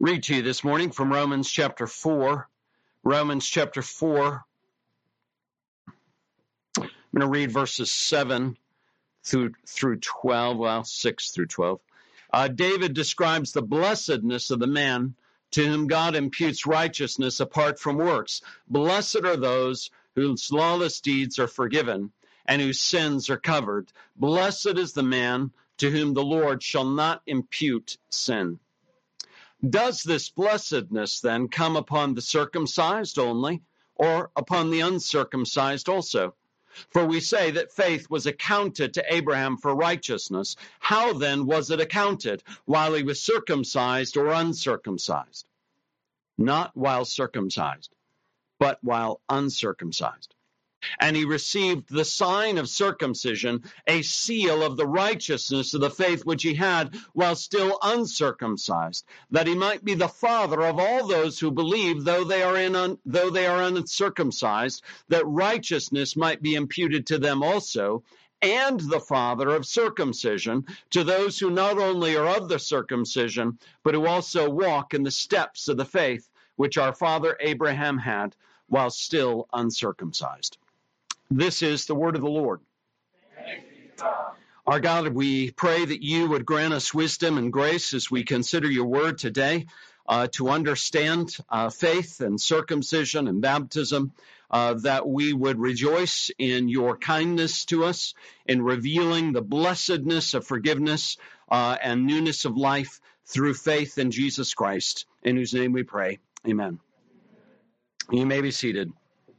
Read to you this morning from Romans chapter 4. Romans chapter 4. I'm going to read verses 7 through 12, 6 through 12. David describes the blessedness of the man to whom God imputes righteousness apart from works. Blessed are those whose lawless deeds are forgiven and whose sins are covered. Blessed is the man to whom the Lord shall not impute sin. Does this blessedness then come upon the circumcised only, or upon the uncircumcised also? For we say that faith was accounted to Abraham for righteousness. How then was it accounted? While he was circumcised or uncircumcised? Not while circumcised, but while uncircumcised. And he received the sign of circumcision, a seal of the righteousness of the faith which he had while still uncircumcised, that he might be the father of all those who believe, though they are uncircumcised, that righteousness might be imputed to them also, and the father of circumcision to those who not only are of the circumcision, but who also walk in the steps of the faith which our father Abraham had while still uncircumcised. This is the word of the Lord. Our God, we pray that you would grant us wisdom and grace as we consider your word today to understand faith and circumcision and baptism, that we would rejoice in your kindness to us, in revealing the blessedness of forgiveness and newness of life through faith in Jesus Christ, in whose name we pray. Amen. You may be seated.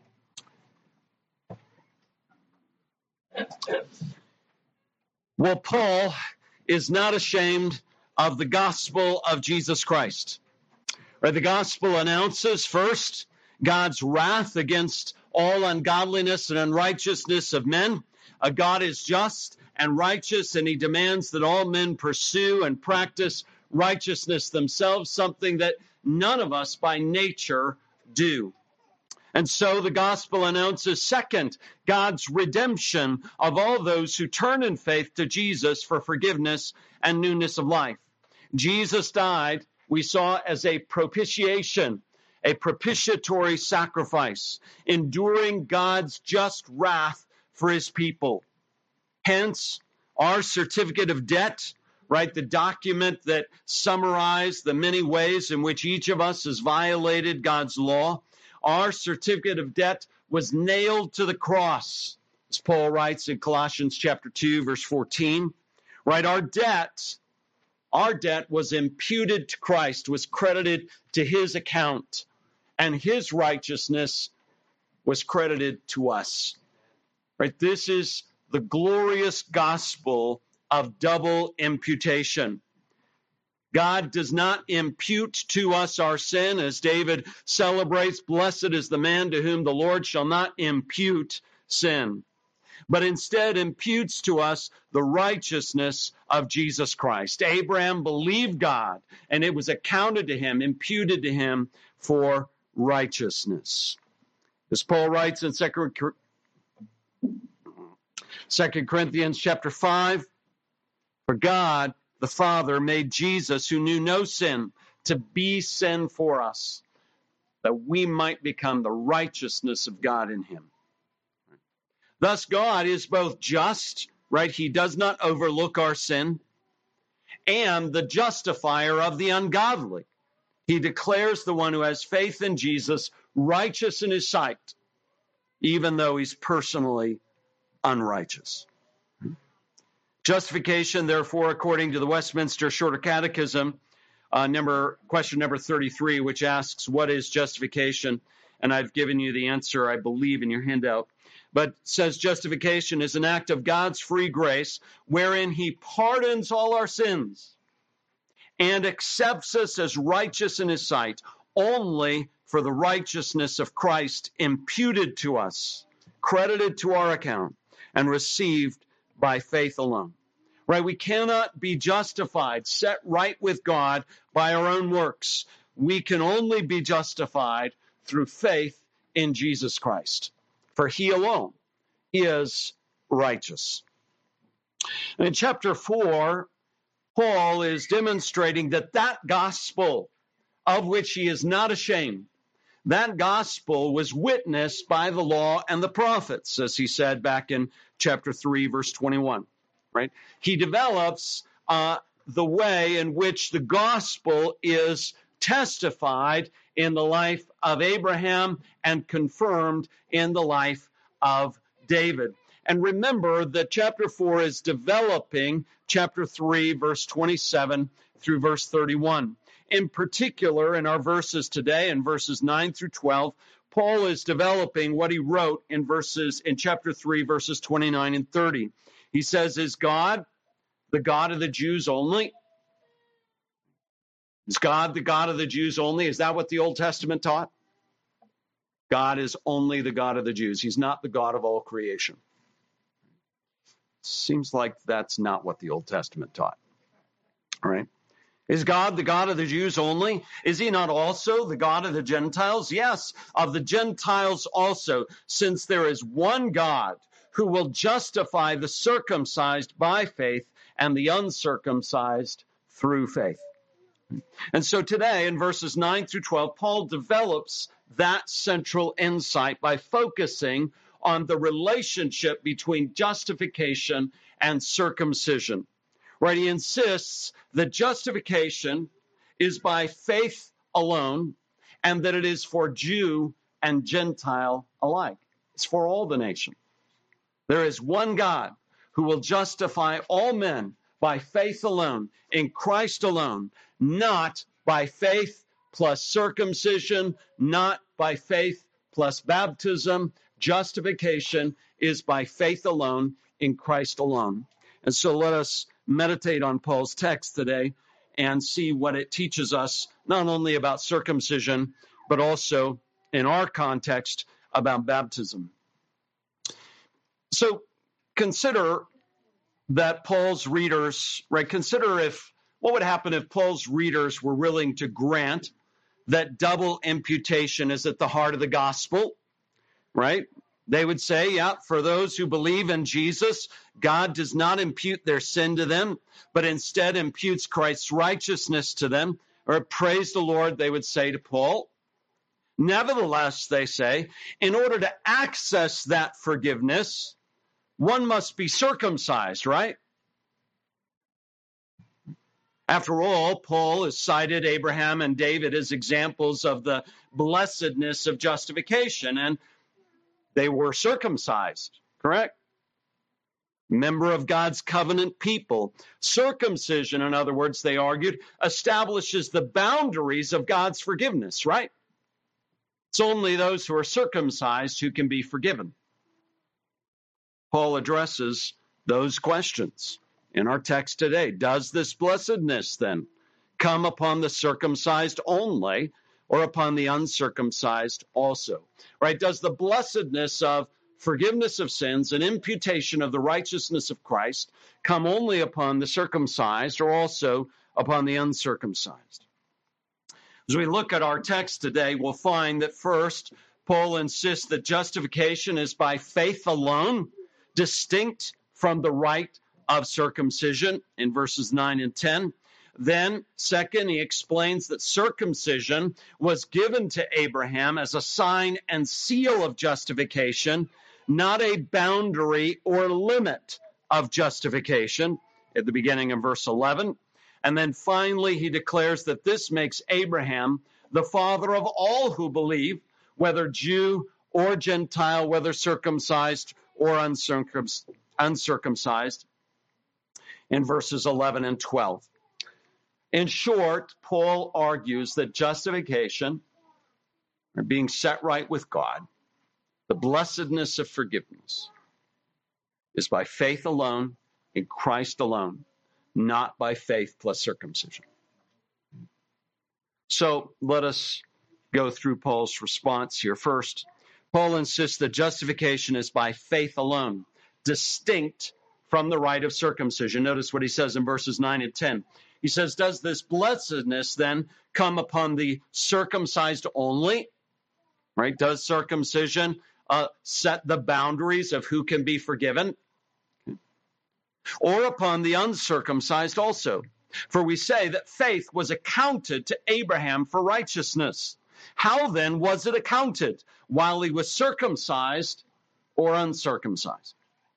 Well, Paul is not ashamed of the gospel of Jesus Christ. The gospel announces first God's wrath against all ungodliness and unrighteousness of men. God is just and righteous, and he demands that all men pursue and practice righteousness themselves, something that none of us by nature do. And so the gospel announces, second, God's redemption of all those who turn in faith to Jesus for forgiveness and newness of life. Jesus died, we saw, as a propitiation, a propitiatory sacrifice, enduring God's just wrath for his people. Hence, our certificate of debt, right, the document that summarized the many ways in which each of us has violated God's law, our certificate of debt was nailed to the cross, as Paul writes in Colossians chapter 2, verse 14. Right, our debt was imputed to Christ, was credited to his account, and his righteousness was credited to us. Right, this is the glorious gospel of double imputation. God does not impute to us our sin, as David celebrates, blessed is the man to whom the Lord shall not impute sin, but instead imputes to us the righteousness of Jesus Christ. Abraham believed God, and it was accounted to him, imputed to him for righteousness. As Paul writes in 2 Corinthians chapter 5, for God the Father made Jesus, who knew no sin, to be sin for us, that we might become the righteousness of God in him. Thus, God is both just, right? He does not overlook our sin, and the justifier of the ungodly. He declares the one who has faith in Jesus righteous in his sight, even though he's personally unrighteous. Justification, therefore, according to the Westminster Shorter Catechism, question number 33, which asks, what is justification? And I've given you the answer, I believe, in your handout. But says justification is an act of God's free grace wherein he pardons all our sins and accepts us as righteous in his sight only for the righteousness of Christ imputed to us, credited to our account, and received by faith alone. Right? We cannot be justified, set right with God by our own works. We can only be justified through faith in Jesus Christ, for he alone is righteous. And in chapter 4, Paul is demonstrating that gospel of which he is not ashamed. That gospel was witnessed by the law and the prophets, as he said back in chapter 3, verse 21, right? He develops the way in which the gospel is testified in the life of Abraham and confirmed in the life of David. And remember that chapter 4 is developing chapter 3, verse 27 through verse 31. In particular, in our verses today, in verses 9 through 12, Paul is developing what he wrote in chapter 3, verses 29 and 30. He says, is God the God of the Jews only? Is God the God of the Jews only? Is that what the Old Testament taught? God is only the God of the Jews. He's not the God of all creation. Seems like that's not what the Old Testament taught. All right. Is God the God of the Jews only? Is he not also the God of the Gentiles? Yes, of the Gentiles also, since there is one God who will justify the circumcised by faith and the uncircumcised through faith. And so today, in verses 9 through 12, Paul develops that central insight by focusing on the relationship between justification and circumcision. Right? He insists that justification is by faith alone and that it is for Jew and Gentile alike. It's for all the nation. There is one God who will justify all men by faith alone, in Christ alone, not by faith plus circumcision, not by faith plus baptism. Justification is by faith alone, in Christ alone. And so let us meditate on Paul's text today and see what it teaches us, not only about circumcision, but also in our context about baptism. So consider that Paul's readers, right? Consider what would happen if Paul's readers were willing to grant that double imputation is at the heart of the gospel, right? They would say, yeah, for those who believe in Jesus, God does not impute their sin to them, but instead imputes Christ's righteousness to them. Or praise the Lord, they would say to Paul. Nevertheless, they say, in order to access that forgiveness, one must be circumcised, right? After all, Paul has cited Abraham and David as examples of the blessedness of justification, and they were circumcised, correct? Member of God's covenant people. Circumcision, in other words, they argued, establishes the boundaries of God's forgiveness, right? It's only those who are circumcised who can be forgiven. Paul addresses those questions in our text today. Does this blessedness then come upon the circumcised only, or upon the uncircumcised also? Right? Does the blessedness of forgiveness of sins and imputation of the righteousness of Christ come only upon the circumcised or also upon the uncircumcised? As we look at our text today, we'll find that first, Paul insists that justification is by faith alone, distinct from the rite of circumcision in verses 9 and 10. Then, second, he explains that circumcision was given to Abraham as a sign and seal of justification, not a boundary or limit of justification, at the beginning of verse 11. And then finally, he declares that this makes Abraham the father of all who believe, whether Jew or Gentile, whether circumcised or uncircumcised, in verses 11 and 12. In short, Paul argues that justification, or being set right with God, the blessedness of forgiveness, is by faith alone, in Christ alone, not by faith plus circumcision. So let us go through Paul's response here. First, Paul insists that justification is by faith alone, distinct from the rite of circumcision. Notice what he says in verses 9 and 10. He says, does this blessedness then come upon the circumcised only? Right? Does circumcision set the boundaries of who can be forgiven? Or upon the uncircumcised also? For we say that faith was accounted to Abraham for righteousness. How then was it accounted? While he was circumcised or uncircumcised?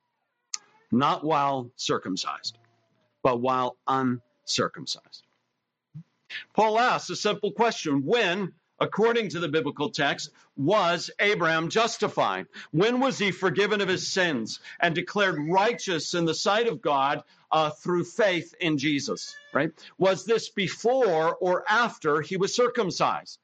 Not while circumcised, but while uncircumcised. Paul asks a simple question. When, according to the biblical text, was Abraham justified? When was he forgiven of his sins and declared righteous in the sight of God through faith in Jesus? Right? Was this before or after he was circumcised?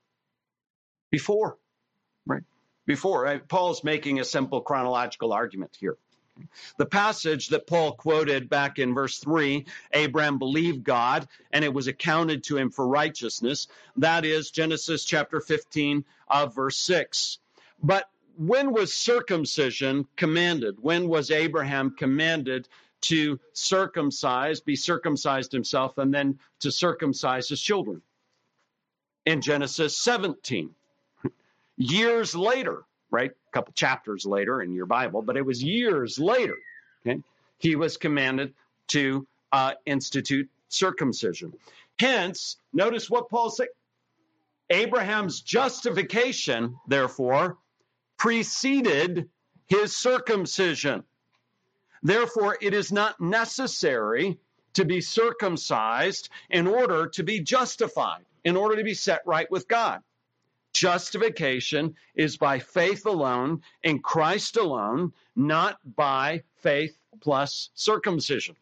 Before, right? Before. Right? Paul's making a simple chronological argument here. The passage that Paul quoted back in verse 3, Abraham believed God, and it was accounted to him for righteousness. That is Genesis chapter 15, verse 6. But when was circumcision commanded? When was Abraham commanded to be circumcised himself, and then to circumcise his children? In Genesis 17. Years later. Right? A couple chapters later in your Bible, but it was years later. Okay? He was commanded to institute circumcision. Hence, notice what Paul said. Abraham's justification, therefore, preceded his circumcision. Therefore, it is not necessary to be circumcised in order to be justified, in order to be set right with God. Justification is by faith alone, in Christ alone, not by faith plus circumcision.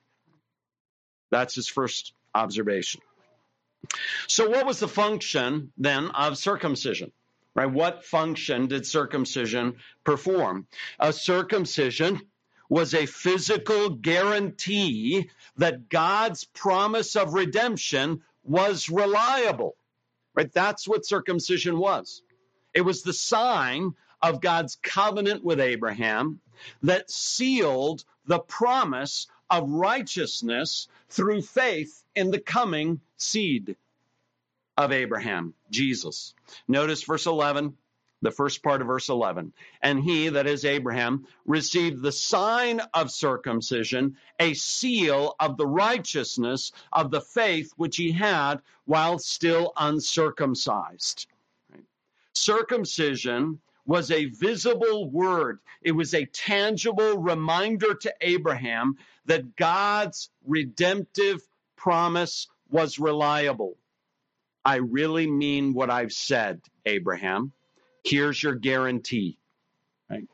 That's his first observation. So what was the function then of circumcision? Right? What function did circumcision perform? A circumcision was a physical guarantee that God's promise of redemption was reliable. Right? That's what circumcision was. It was the sign of God's covenant with Abraham that sealed the promise of righteousness through faith in the coming seed of Abraham, Jesus. Notice verse 11, the first part of verse 11. And he, that is Abraham, received the sign of circumcision, a seal of the righteousness of the faith which he had while still uncircumcised. Right? Circumcision was a visible word. It was a tangible reminder to Abraham that God's redemptive promise was reliable. I really mean what I've said, Abraham. Here's your guarantee. Right?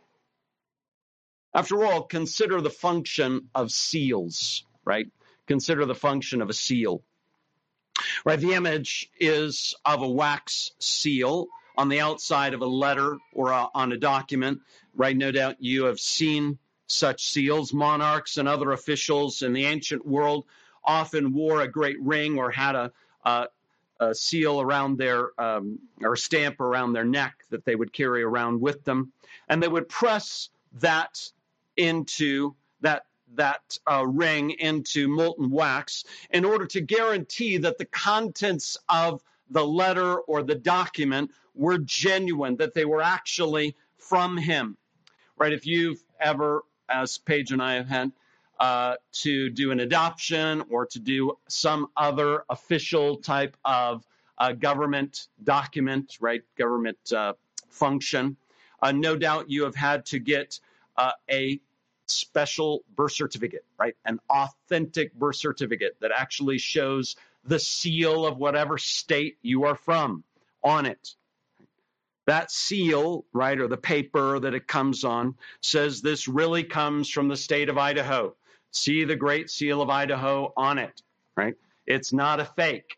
After all, consider the function of seals, right? Consider the function of a seal. Right? The image is of a wax seal on the outside of a letter or on a document. Right? No doubt you have seen such seals. Monarchs and other officials in the ancient world often wore a great ring or had a seal around their, or stamp around their neck that they would carry around with them. And they would press that into that ring into molten wax in order to guarantee that the contents of the letter or the document were genuine, that they were actually from him. Right? If you've ever, as Paige and I have had, to do an adoption or to do some other official type of government document, right? Government function. No doubt you have had to get a special birth certificate, right? An authentic birth certificate that actually shows the seal of whatever state you are from on it. That seal, right, or the paper that it comes on, says this really comes from the state of Idaho. See the great seal of Idaho on it, right? It's not a fake.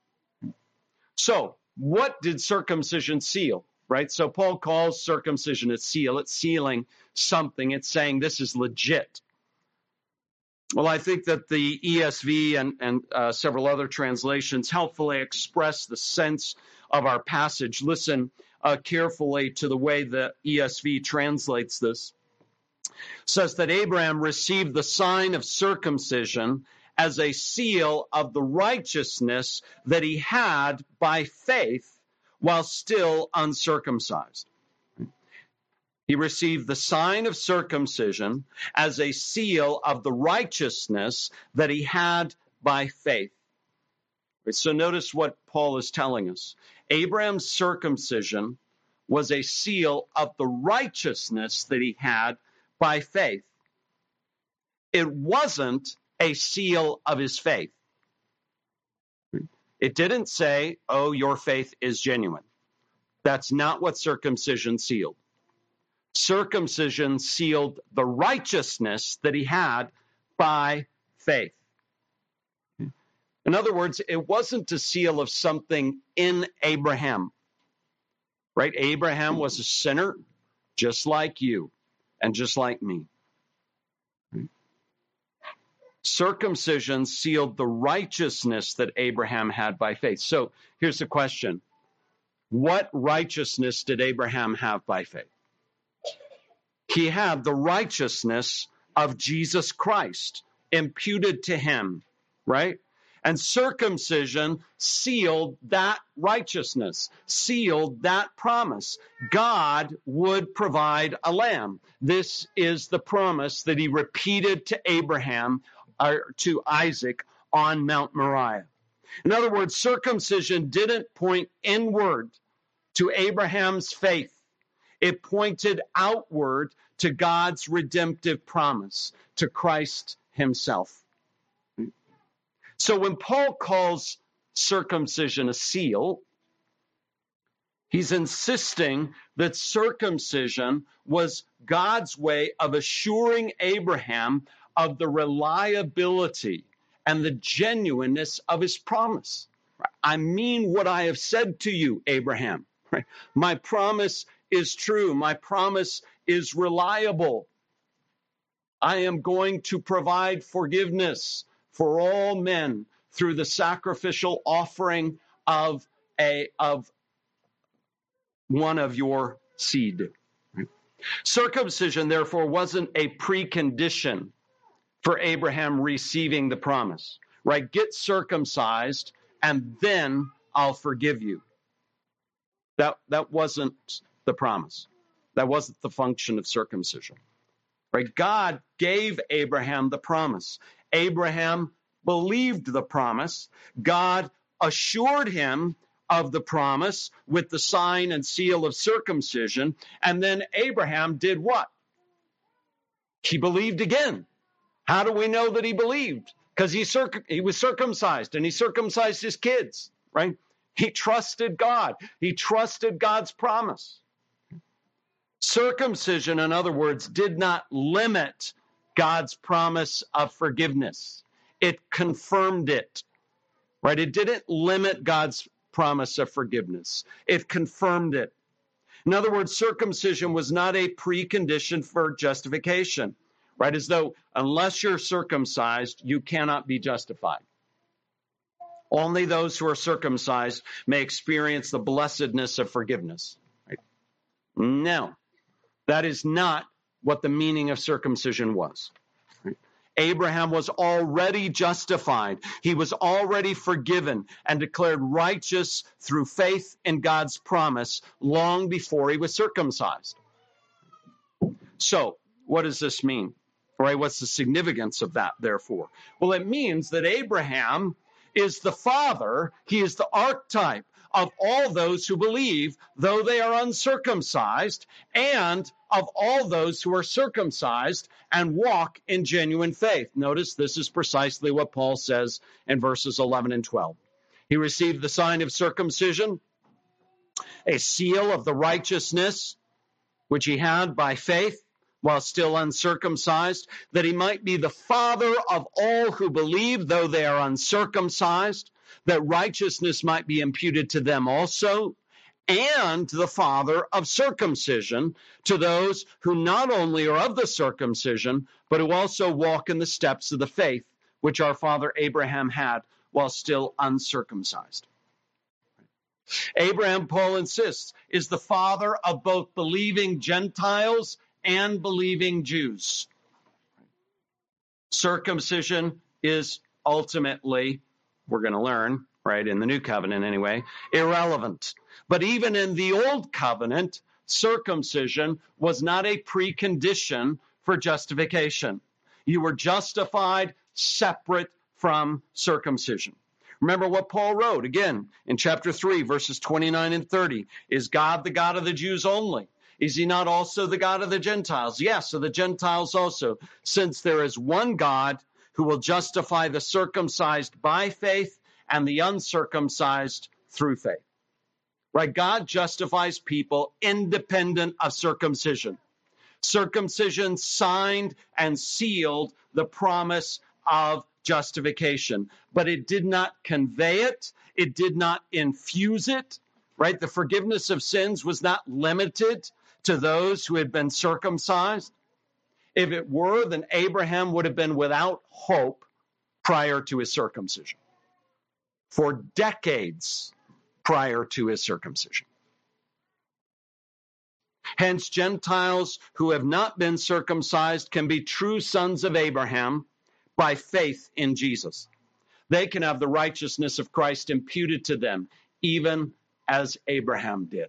So what did circumcision seal, right? So Paul calls circumcision a seal. It's sealing something. It's saying this is legit. Well, I think that the ESV and several other translations helpfully express the sense of our passage. Listen carefully to the way the ESV translates this. It says that Abraham received the sign of circumcision as a seal of the righteousness that he had by faith while still uncircumcised. He received the sign of circumcision as a seal of the righteousness that he had by faith. So notice what Paul is telling us. Abraham's circumcision was a seal of the righteousness that he had by faith. It wasn't a seal of his faith. It didn't say, oh, your faith is genuine. That's not what circumcision sealed. Circumcision sealed the righteousness that he had by faith. In other words, it wasn't a seal of something in Abraham, right? Abraham was a sinner just like you and just like me. Circumcision sealed the righteousness that Abraham had by faith. So here's the question. What righteousness did Abraham have by faith? He had the righteousness of Jesus Christ imputed to him, right? And circumcision sealed that righteousness, sealed that promise. God would provide a lamb. This is the promise that he repeated to Abraham, or to Isaac on Mount Moriah. In other words, circumcision didn't point inward to Abraham's faith. It pointed outward to God's redemptive promise, to Christ himself. So when Paul calls circumcision a seal, he's insisting that circumcision was God's way of assuring Abraham of the reliability and the genuineness of his promise. I mean what I have said to you, Abraham. My promise is true. My promise is reliable. I am going to provide forgiveness for all men through the sacrificial offering of one of your seed. Circumcision, therefore, wasn't a precondition for Abraham receiving the promise, right? Get circumcised and then I'll forgive you. That wasn't the promise. That wasn't the function of circumcision, right? God gave Abraham the promise. Abraham believed the promise. God assured him of the promise with the sign and seal of circumcision. And then Abraham did what? He believed again. How do we know that he believed? Because he was circumcised and he circumcised his kids, right? He trusted God. He trusted God's promise. Circumcision, in other words, did not limit God's promise of forgiveness. It confirmed it, right? It didn't limit God's promise of forgiveness. It confirmed it. In other words, circumcision was not a precondition for justification, right? As though unless you're circumcised, you cannot be justified. Only those who are circumcised may experience the blessedness of forgiveness. Right? No, that is not what the meaning of circumcision was. Right? Abraham was already justified. He was already forgiven and declared righteous through faith in God's promise long before he was circumcised. So, what does this mean? Right? What's the significance of that, therefore? Well, it means that Abraham is the father, he is the archetype of all those who believe, though they are uncircumcised, and of all those who are circumcised and walk in genuine faith. Notice this is precisely what Paul says in verses 11 and 12. He received the sign of circumcision, a seal of the righteousness which he had by faith, while still uncircumcised, that he might be the father of all who believe, though they are uncircumcised, that righteousness might be imputed to them also, and the father of circumcision to those who not only are of the circumcision, but who also walk in the steps of the faith which our father Abraham had while still uncircumcised. Abraham, Paul insists, is the father of both believing Gentiles and believing Jews. Circumcision is ultimately, we're going to learn, right, in the New Covenant anyway, irrelevant. But even in the Old Covenant, circumcision was not a precondition for justification. You were justified separate from circumcision. Remember what Paul wrote again in chapter 3, verses 29 and 30. Is God the God of the Jews only? Is he not also the God of the Gentiles? Yes, of the Gentiles also, since there is one God who will justify the circumcised by faith and the uncircumcised through faith. Right? God justifies people independent of circumcision. Circumcision signed and sealed the promise of justification, but it did not convey it. It did not infuse it, right? The forgiveness of sins was not limited to those who had been circumcised. If it were, then Abraham would have been without hope prior to his circumcision, for decades prior to his circumcision. Hence, Gentiles who have not been circumcised can be true sons of Abraham by faith in Jesus. They can have the righteousness of Christ imputed to them, even as Abraham did.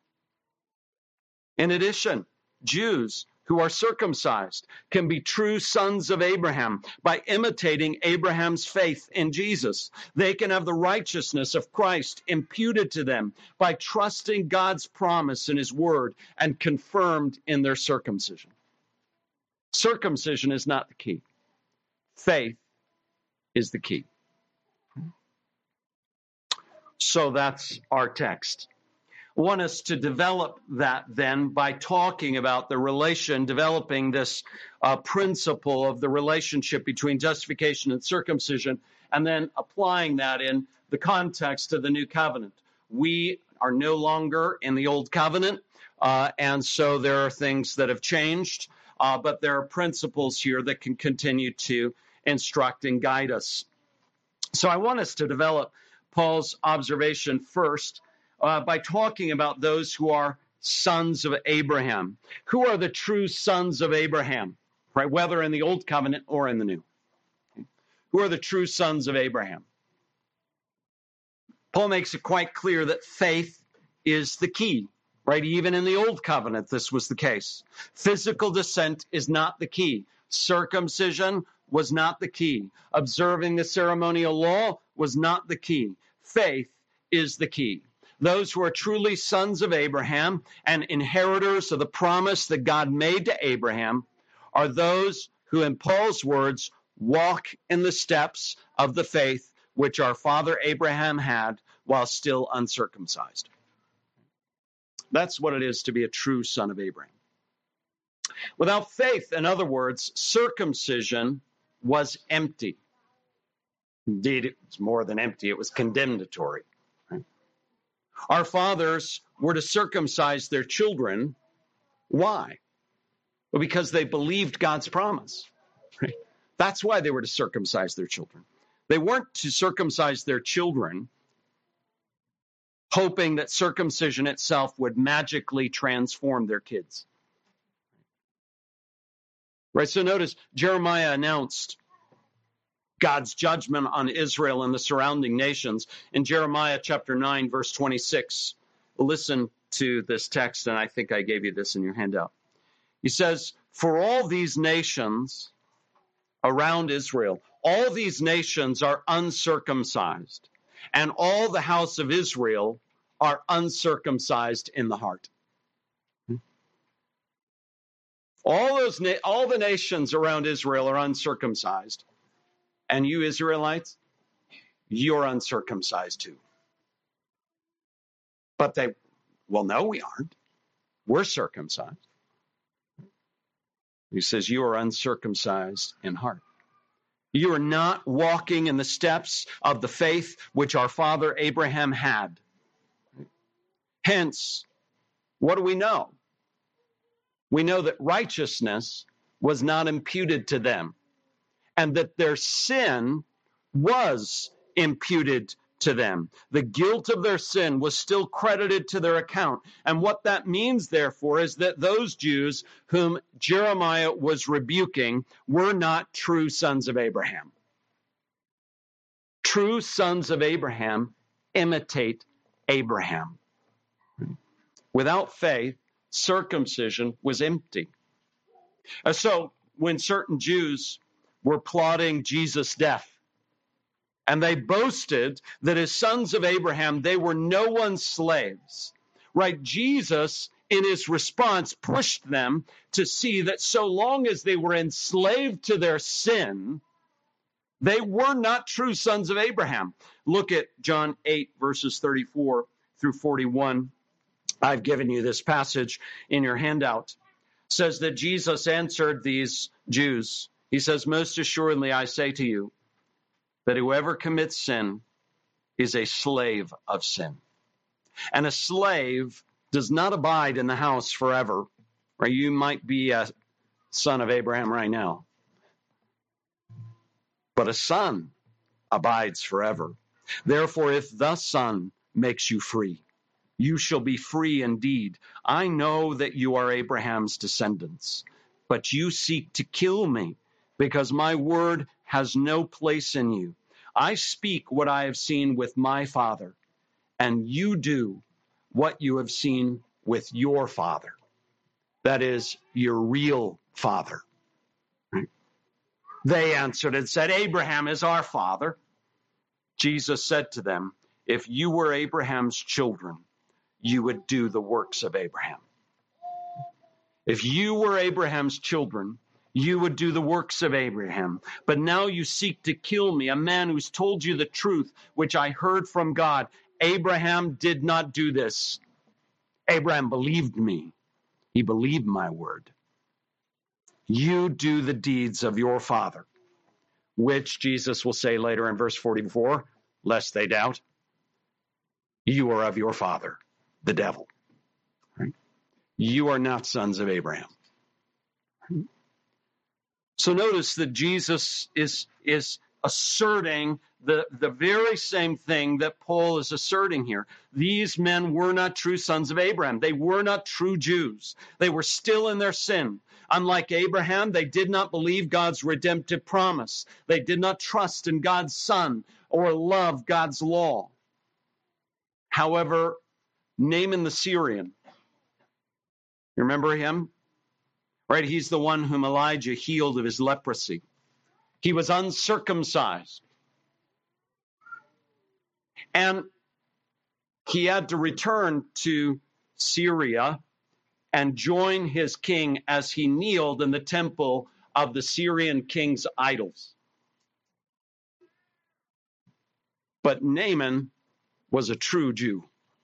In addition, Jews who are circumcised can be true sons of Abraham by imitating Abraham's faith in Jesus. They can have the righteousness of Christ imputed to them by trusting God's promise in his word and confirmed in their circumcision. Circumcision is not the key. Faith is the key. So that's our text. I want us to develop that then by talking about the relation, developing this principle of the relationship between justification and circumcision, and then applying that in the context of the new covenant. We are no longer in the old covenant, and so there are things that have changed, but there are principles here that can continue to instruct and guide us. So I want us to develop Paul's observation first by talking about those who are sons of Abraham. Who are the true sons of Abraham, right? Whether in the old covenant or in the new. Who are the true sons of Abraham? Paul makes it quite clear that faith is the key, right? Even in the old covenant, this was the case. Physical descent is not the key. Circumcision was not the key. Observing the ceremonial law was not the key. Faith is the key. Those who are truly sons of Abraham and inheritors of the promise that God made to Abraham are those who, in Paul's words, walk in the steps of the faith which our father Abraham had while still uncircumcised. That's what it is to be a true son of Abraham. Without faith, in other words, circumcision was empty. Indeed, it was more than empty, it was condemnatory. Our fathers were to circumcise their children. Why? Well, because they believed God's promise. Right? That's why they were to circumcise their children. They weren't to circumcise their children hoping that circumcision itself would magically transform their kids. Right? So notice Jeremiah announced God's judgment on Israel and the surrounding nations in Jeremiah chapter 9, verse 26. Listen to this text, and I think I gave you this in your handout. He says, for all these nations around Israel, all these nations are uncircumcised, and all the house of Israel are uncircumcised in the heart. All the nations around Israel are uncircumcised. And you Israelites, you're uncircumcised too. But well, no, we aren't. We're circumcised. He says, you are uncircumcised in heart. You are not walking in the steps of the faith which our father Abraham had. Hence, what do we know? We know that righteousness was not imputed to them, and that their sin was imputed to them. The guilt of their sin was still credited to their account. And what that means, therefore, is that those Jews whom Jeremiah was rebuking were not true sons of Abraham. True sons of Abraham imitate Abraham. Without faith, circumcision was empty. So when certain Jews were plotting Jesus' death, And they boasted that as sons of Abraham, they were no one's slaves. Right? Jesus, in his response, pushed them to see that so long as they were enslaved to their sin, they were not true sons of Abraham. Look at John 8, verses 34 through 41. I've given you this passage in your handout. It says that Jesus answered these Jews. He says, most assuredly, I say to you, that whoever commits sin is a slave of sin. And a slave does not abide in the house forever. Or you might be a son of Abraham right now. But a son abides forever. Therefore, if the Son makes you free, you shall be free indeed. I know that you are Abraham's descendants, but you seek to kill me, because my word has no place in you. I speak what I have seen with my father, and you do what you have seen with your father. That is, your real father. Right? They answered and said, Abraham is our father. Jesus said to them, if you were Abraham's children, you would do the works of Abraham. If you were Abraham's children, you would do the works of Abraham. But now you seek to kill me, a man who's told you the truth, which I heard from God. Abraham did not do this. Abraham believed me. He believed my word. You do the deeds of your father, which Jesus will say later in verse 44, lest they doubt. You are of your father, the devil. Right? You are not sons of Abraham. Right? So notice that Jesus is asserting the very same thing that Paul is asserting here. These men were not true sons of Abraham. They were not true Jews. They were still in their sin. Unlike Abraham, they did not believe God's redemptive promise. They did not trust in God's Son or love God's law. However, Naaman the Syrian, you remember him? Right? He's the one whom Elijah healed of his leprosy. He was uncircumcised. And he had to return to Syria and join his king as he kneeled in the temple of the Syrian king's idols. But Naaman was a true Jew.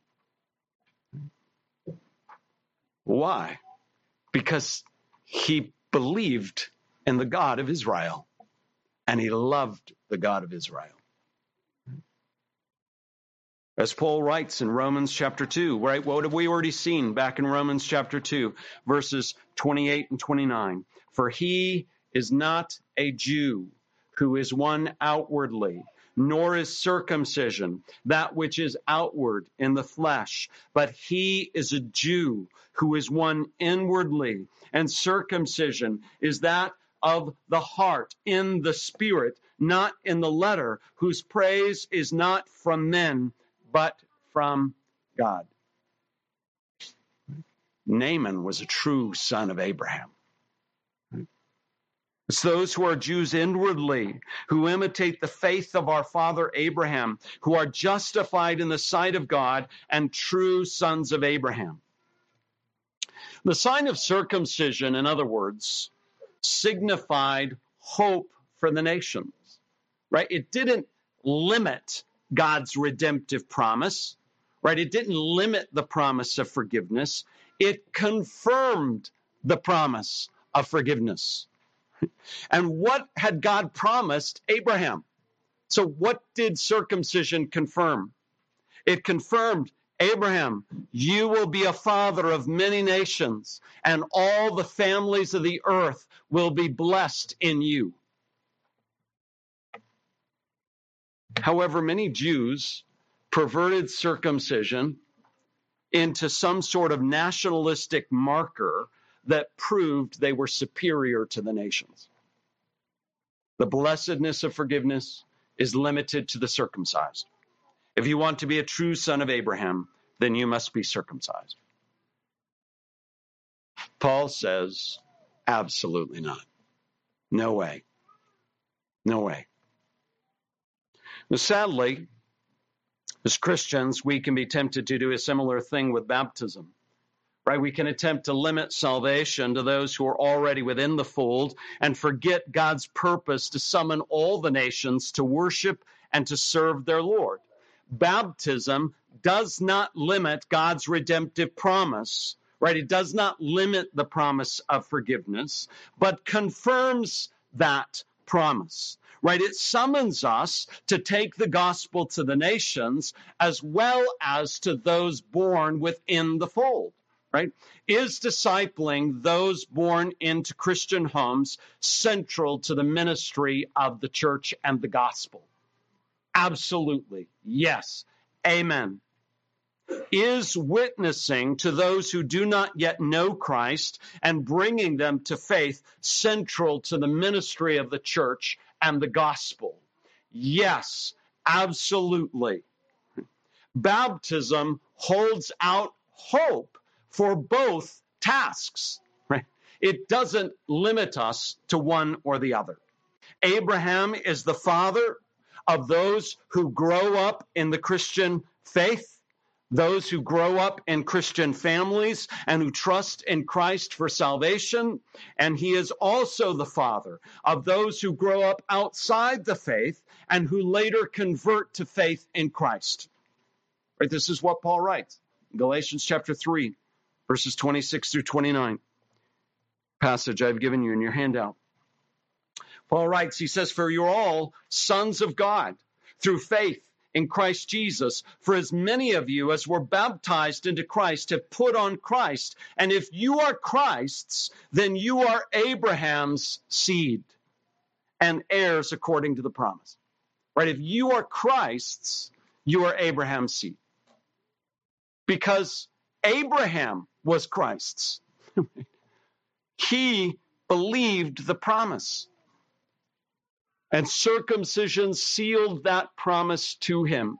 Why? Because he believed in the God of Israel, and he loved the God of Israel. As Paul writes in Romans chapter 2, right? What have we already seen back in Romans chapter 2, verses 28 and 29? For he is not a Jew who is one outwardly, nor is circumcision that which is outward in the flesh, but he is a Jew who is one inwardly, and circumcision is that of the heart, in the spirit, not in the letter, whose praise is not from men, but from God. Naaman was a true son of Abraham. It's those who are Jews inwardly, who imitate the faith of our father Abraham, who are justified in the sight of God and true sons of Abraham. The sign of circumcision, in other words, signified hope for the nations, right? It didn't limit God's redemptive promise, right? It didn't limit the promise of forgiveness. It confirmed the promise of forgiveness. And what had God promised Abraham? So what did circumcision confirm? It confirmed, Abraham, you will be a father of many nations, and all the families of the earth will be blessed in you. However, many Jews perverted circumcision into some sort of nationalistic marker that proved they were superior to the nations. The blessedness of forgiveness is limited to the circumcised. If you want to be a true son of Abraham, then you must be circumcised. Paul says, absolutely not. No way. No way. Now, sadly, as Christians, we can be tempted to do a similar thing with baptism. Right? We can attempt to limit salvation to those who are already within the fold and forget God's purpose to summon all the nations to worship and to serve their Lord. Baptism does not limit God's redemptive promise, right? It does not limit the promise of forgiveness, but confirms that promise, right? It summons us to take the gospel to the nations as well as to those born within the fold. Right? Is discipling those born into Christian homes central to the ministry of the church and the gospel? Absolutely. Yes. Amen. Is witnessing to those who do not yet know Christ and bringing them to faith central to the ministry of the church and the gospel? Yes, absolutely. Baptism holds out hope for both tasks, right? It doesn't limit us to one or the other. Abraham is the father of those who grow up in the Christian faith, those who grow up in Christian families and who trust in Christ for salvation. And he is also the father of those who grow up outside the faith and who later convert to faith in Christ. Right? This is what Paul writes in Galatians chapter 3. Verses 26 through 29, passage I've given you in your handout. Paul writes, he says, "For you're all sons of God through faith in Christ Jesus. For as many of you as were baptized into Christ have put on Christ. And if you are Christ's, then you are Abraham's seed and heirs according to the promise." Right? If you are Christ's, you are Abraham's seed. Because Abraham was Christ's. He believed the promise. And circumcision sealed that promise to him.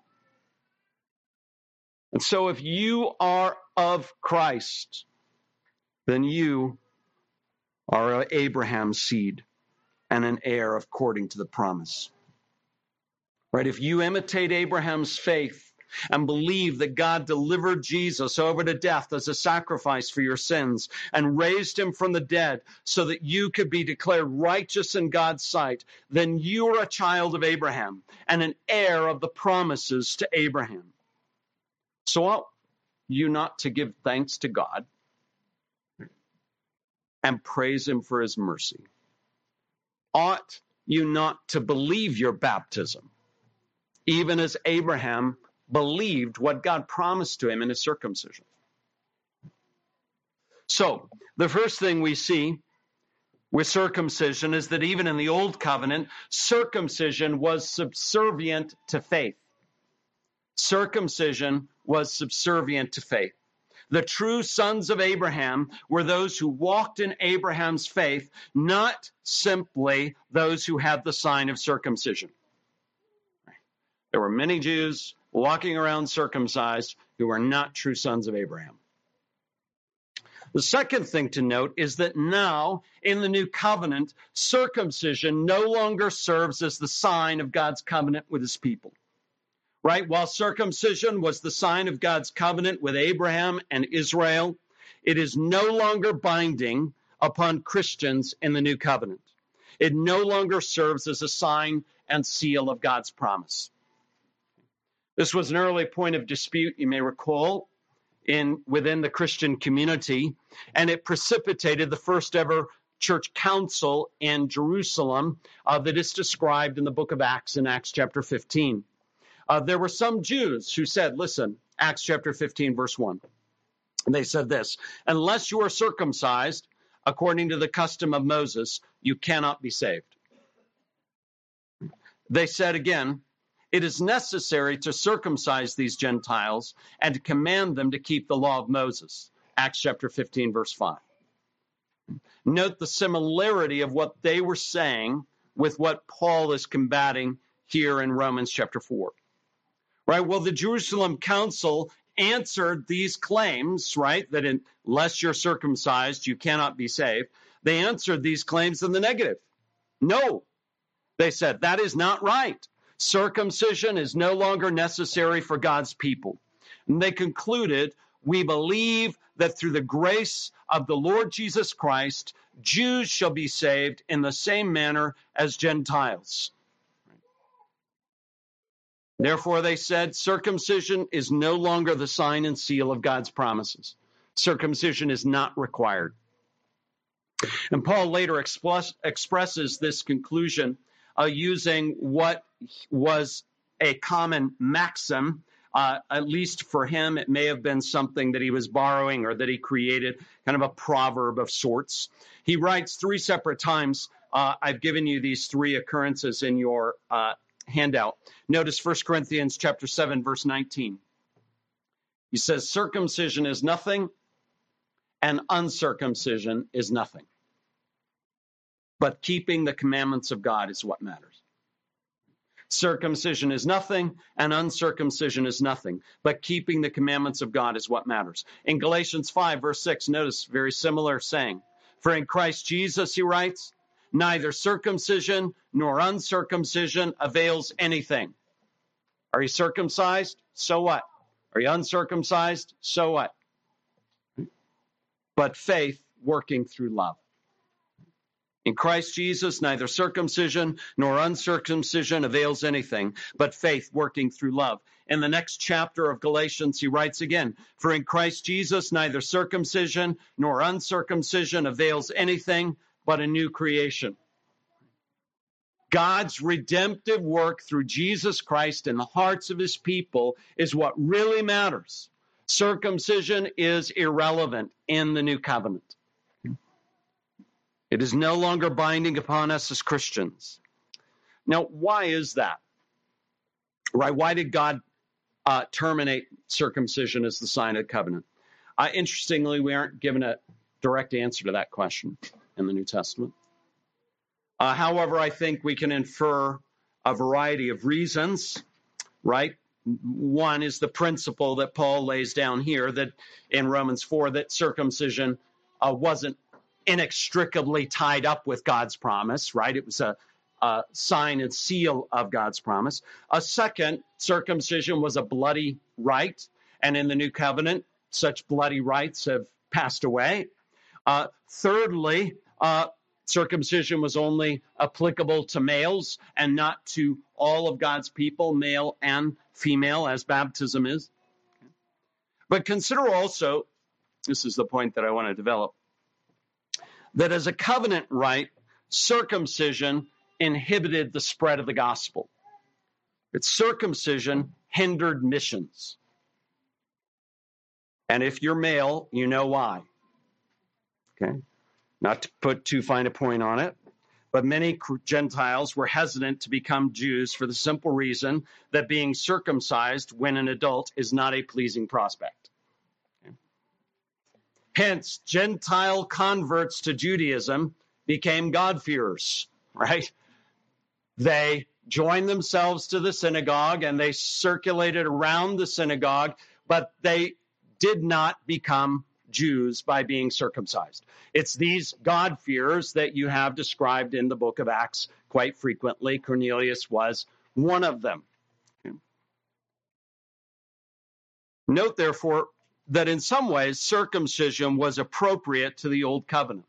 And so if you are of Christ, then you are Abraham's seed and an heir according to the promise. Right? If you imitate Abraham's faith, and believe that God delivered Jesus over to death as a sacrifice for your sins and raised him from the dead so that you could be declared righteous in God's sight, then you are a child of Abraham and an heir of the promises to Abraham. So ought you not to give thanks to God and praise him for his mercy? Ought you not to believe your baptism, even as Abraham believed what God promised to him in his circumcision? So, the first thing we see with circumcision is that even in the Old Covenant, circumcision was subservient to faith. Circumcision was subservient to faith. The true sons of Abraham were those who walked in Abraham's faith, not simply those who had the sign of circumcision. There were many Jews walking around circumcised who are not true sons of Abraham. The second thing to note is that now in the new covenant, circumcision no longer serves as the sign of God's covenant with his people. Right? While circumcision was the sign of God's covenant with Abraham and Israel, it is no longer binding upon Christians in the new covenant. It no longer serves as a sign and seal of God's promise. This was an early point of dispute, you may recall, within the Christian community, and it precipitated the first ever church council in Jerusalem that is described in the book of Acts in Acts chapter 15. There were some Jews who said, listen, Acts chapter 15, verse 1. And they said this: "Unless you are circumcised according to the custom of Moses, you cannot be saved." They said again, "It is necessary to circumcise these Gentiles and to command them to keep the law of Moses." Acts chapter 15, verse 5. Note the similarity of what they were saying with what Paul is combating here in Romans chapter 4. Right? Well, the Jerusalem Council answered these claims, right, that unless you're circumcised, you cannot be saved. They answered these claims in the negative. No, they said, that is not right. Circumcision is no longer necessary for God's people. And they concluded, we believe that through the grace of the Lord Jesus Christ, Jews shall be saved in the same manner as Gentiles. Therefore, they said, circumcision is no longer the sign and seal of God's promises. Circumcision is not required. And Paul later expresses this conclusion using what was a common maxim. At least for him, it may have been something that he was borrowing or that he created, kind of a proverb of sorts. He writes 3 separate times. I've given you these 3 occurrences in your handout. Notice 1 Corinthians chapter 7, verse 19. He says, circumcision is nothing and uncircumcision is nothing. But keeping the commandments of God is what matters. Circumcision is nothing and uncircumcision is nothing. But keeping the commandments of God is what matters. In Galatians 5, verse 6, notice very similar saying. For in Christ Jesus, he writes, neither circumcision nor uncircumcision avails anything. Are you circumcised? So what? Are you uncircumcised? So what? But faith working through love. In Christ Jesus, neither circumcision nor uncircumcision avails anything, but faith working through love. In the next chapter of Galatians, he writes again, for in Christ Jesus, neither circumcision nor uncircumcision avails anything, but a new creation. God's redemptive work through Jesus Christ in the hearts of his people is what really matters. Circumcision is irrelevant in the new covenant. It is no longer binding upon us as Christians. Now, why is that? Right? Why did God terminate circumcision as the sign of the covenant? Interestingly, we aren't given a direct answer to that question in the New Testament. However, I think we can infer a variety of reasons, right? One is the principle that Paul lays down here that in Romans 4 that circumcision wasn't inextricably tied up with God's promise, right? It was a sign and seal of God's promise. A second, circumcision was a bloody rite, and in the new covenant, such bloody rites have passed away. Thirdly, circumcision was only applicable to males and not to all of God's people, male and female, as baptism is. But consider also, this is the point that I want to develop, that as a covenant rite, circumcision inhibited the spread of the gospel. Its circumcision hindered missions. And if you're male, you know why. Okay? Not to put too fine a point on it, but many Gentiles were hesitant to become Jews for the simple reason that being circumcised when an adult is not a pleasing prospect. Hence, Gentile converts to Judaism became God-fearers, right? They joined themselves to the synagogue and they circulated around the synagogue, but they did not become Jews by being circumcised. It's these God-fearers that you have described in the book of Acts quite frequently. Cornelius was one of them. Note, therefore, that in some ways circumcision was appropriate to the old covenant.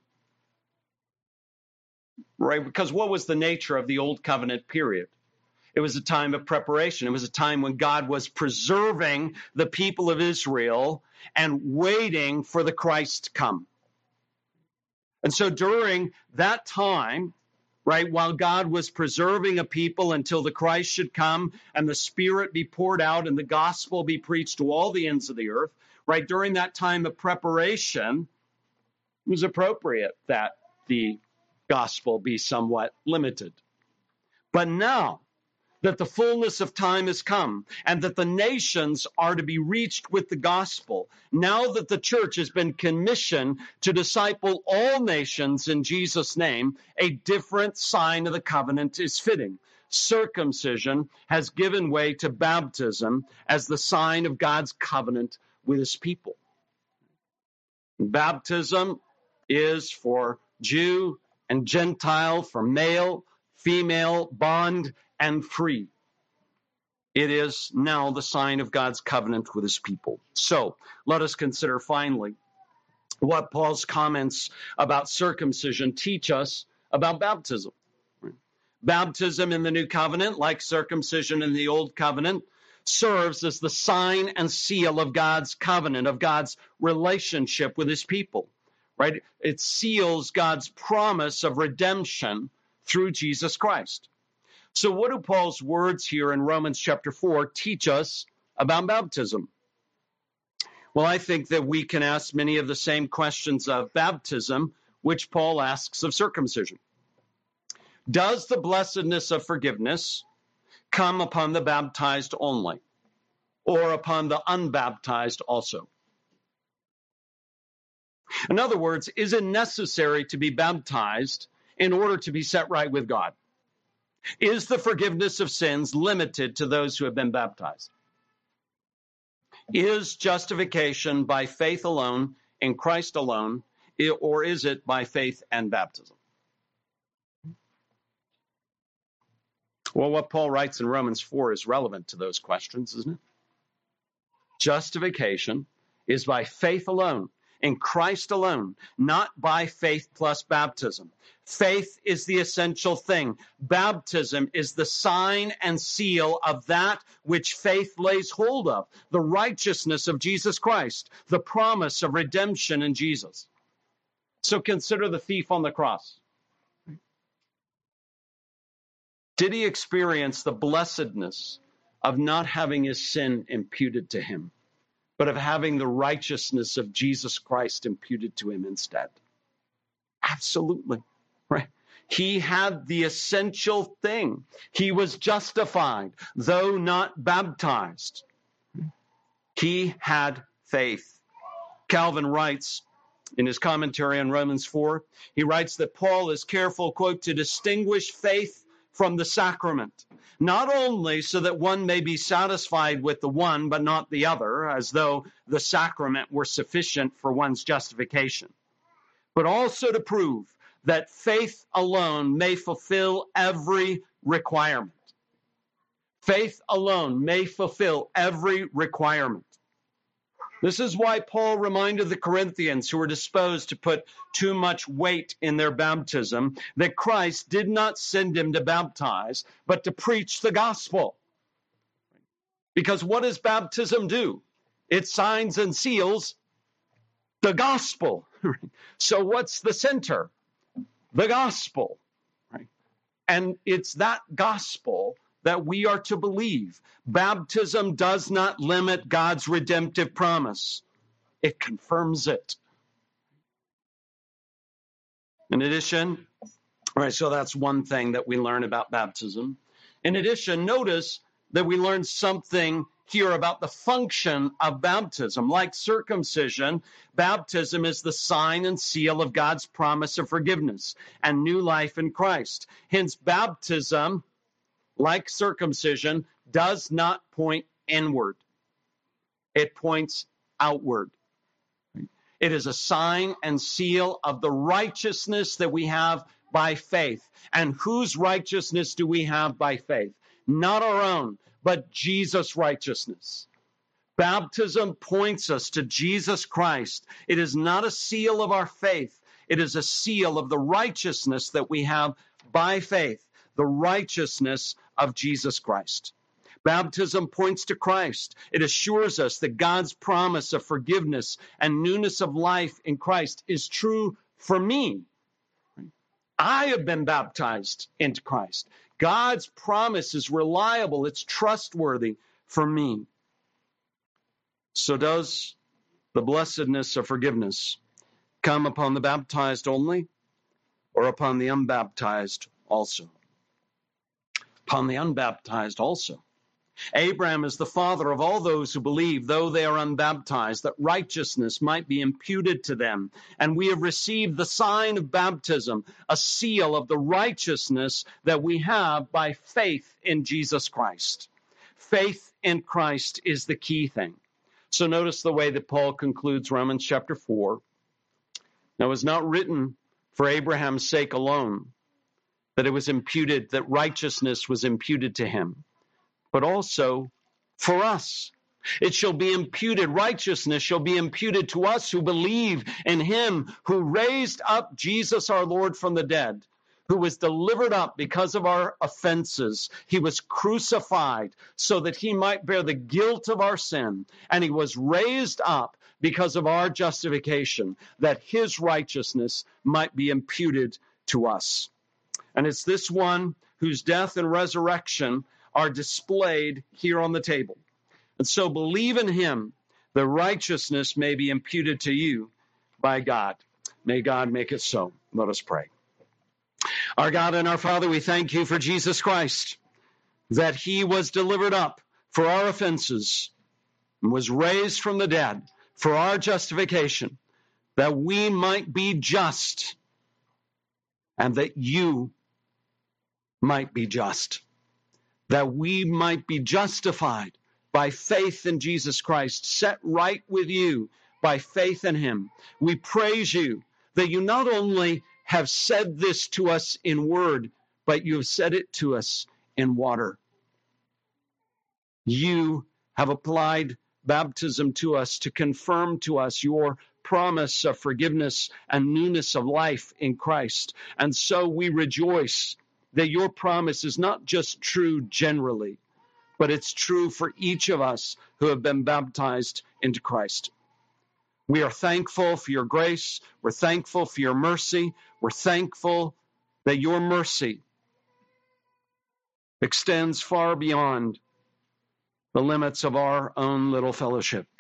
Right? Because what was the nature of the old covenant period? It was a time of preparation. It was a time when God was preserving the people of Israel and waiting for the Christ to come. And so during that time, right, while God was preserving a people until the Christ should come and the Spirit be poured out and the gospel be preached to all the ends of the earth, right, during that time of preparation, it was appropriate that the gospel be somewhat limited. But now that the fullness of time has come and that the nations are to be reached with the gospel, now that the church has been commissioned to disciple all nations in Jesus' name, a different sign of the covenant is fitting. Circumcision has given way to baptism as the sign of God's covenant with his people. Baptism is for Jew and Gentile, for male, female, bond, and free. It is now the sign of God's covenant with his people. So let us consider finally what Paul's comments about circumcision teach us about baptism. Baptism in the new covenant, like circumcision in the old covenant, serves as the sign and seal of God's covenant, of God's relationship with his people, right? It seals God's promise of redemption through Jesus Christ. So what do Paul's words here in Romans chapter 4 teach us about baptism? Well, I think that we can ask many of the same questions of baptism, which Paul asks of circumcision. Does the blessedness of forgiveness come upon the baptized only, or upon the unbaptized also? In other words, is it necessary to be baptized in order to be set right with God? Is the forgiveness of sins limited to those who have been baptized? Is justification by faith alone, in Christ alone, or is it by faith and baptism? Well, what Paul writes in Romans 4 is relevant to those questions, isn't it? Justification is by faith alone, in Christ alone, not by faith plus baptism. Faith is the essential thing. Baptism is the sign and seal of that which faith lays hold of, the righteousness of Jesus Christ, the promise of redemption in Jesus. So consider the thief on the cross. Did he experience the blessedness of not having his sin imputed to him, but of having the righteousness of Jesus Christ imputed to him instead? Absolutely, right? He had the essential thing. He was justified, though not baptized. He had faith. Calvin writes in his commentary on Romans 4, he writes that Paul is careful, quote, to distinguish faith from the sacrament, not only so that one may be satisfied with the one but not the other, as though the sacrament were sufficient for one's justification, but also to prove that faith alone may fulfill every requirement. Faith alone may fulfill every requirement. This is why Paul reminded the Corinthians, who were disposed to put too much weight in their baptism, that Christ did not send him to baptize, but to preach the gospel. Because what does baptism do? It signs and seals the gospel. So what's the center? The gospel. Right? And it's that gospel that we are to believe. Baptism does not limit God's redemptive promise. It confirms it. In addition, all right, so that's one thing that we learn about baptism. In addition, notice that we learn something here about the function of baptism. Like circumcision, baptism is the sign and seal of God's promise of forgiveness and new life in Christ. Hence, baptism, like circumcision, does not point inward. It points outward. It is a sign and seal of the righteousness that we have by faith. And whose righteousness do we have by faith? Not our own, but Jesus' righteousness. Baptism points us to Jesus Christ. It is not a seal of our faith. It is a seal of the righteousness that we have by faith, the righteousness of Jesus Christ. Baptism points to Christ. It assures us that God's promise of forgiveness and newness of life in Christ is true for me. I have been baptized into Christ. God's promise is reliable. It's trustworthy for me. So does the blessedness of forgiveness come upon the baptized only, or upon the unbaptized also? Upon the unbaptized also. Abraham is the father of all those who believe, though they are unbaptized, that righteousness might be imputed to them. And we have received the sign of baptism, a seal of the righteousness that we have by faith in Jesus Christ. Faith in Christ is the key thing. So notice the way that Paul concludes Romans chapter 4. Now, it was not written for Abraham's sake alone that it was imputed, that righteousness was imputed to him, but also for us. It shall be imputed, righteousness shall be imputed to us who believe in him who raised up Jesus our Lord from the dead, who was delivered up because of our offenses. He was crucified so that he might bear the guilt of our sin, and he was raised up because of our justification, that his righteousness might be imputed to us. And it's this one whose death and resurrection are displayed here on the table. And so believe in him, the righteousness may be imputed to you by God. May God make it so. Let us pray. Our God and our Father, we thank you for Jesus Christ, that he was delivered up for our offenses and was raised from the dead for our justification, that we might be just and that you might be just, that we might be justified by faith in Jesus Christ, set right with you by faith in him. We praise you that you not only have said this to us in word, but you have said it to us in water. You have applied baptism to us to confirm to us your promise of forgiveness and newness of life in Christ. And so we rejoice that your promise is not just true generally, but it's true for each of us who have been baptized into Christ. We are thankful for your grace. We're thankful for your mercy. We're thankful that your mercy extends far beyond the limits of our own little fellowship.